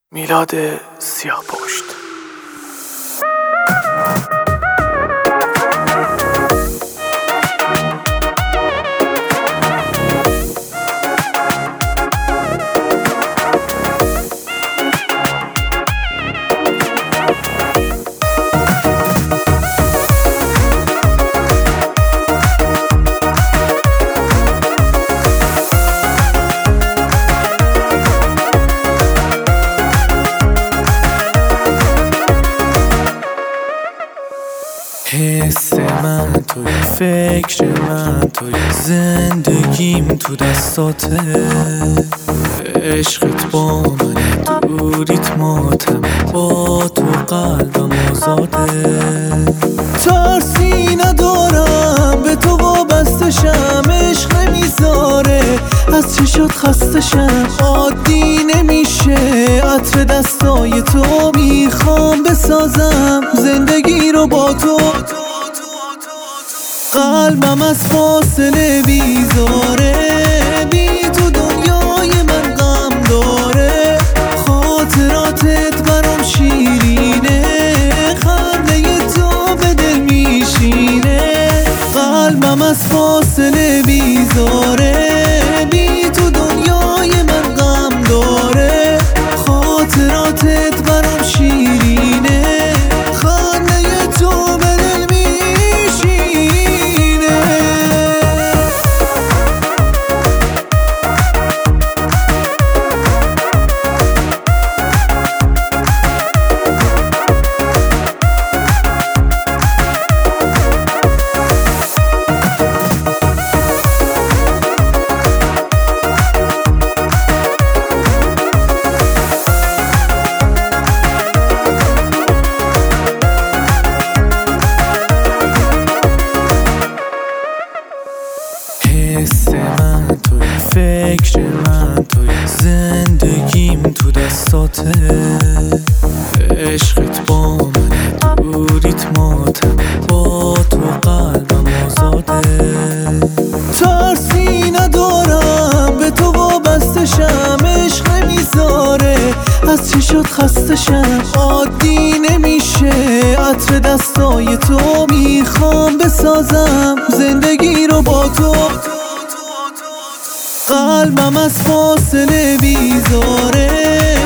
میلاد سیاه‌پشت. حس من توی فکر من توی زندگیم تو دستاته، عشقت با من دوریت ماتم، با تو قلبم آزاده. ترسی ندارم به تو وابستشم، عشق نمیذاره از چشات خستشم. عادی نمیشه عطر دستای تو، میخوام بسازم زندگی رو با تو. قلبم از فاصله بیزاره، بی تو دنیای من غم داره. خاطراتت برام شیرینه، خنده تو به دل میشینه. قلبم از فاصله بیزاره، بی تو دنیای من غم داره. خاطراتت برام شیرینه، خنده تو به دل میشینه. حس من توی فکر من توی زندگیم تو دستاته، عشقت با من دوریت ماتم، با تو قلبم آزاده. ترسی ندارم به تو وابستشم، عشق نمیذاره از چشات خستشم. عادی نمیشه عطر دستای تو، میخوام بسازم زندگی رو با تو. قلبم از فاصله بیزاره،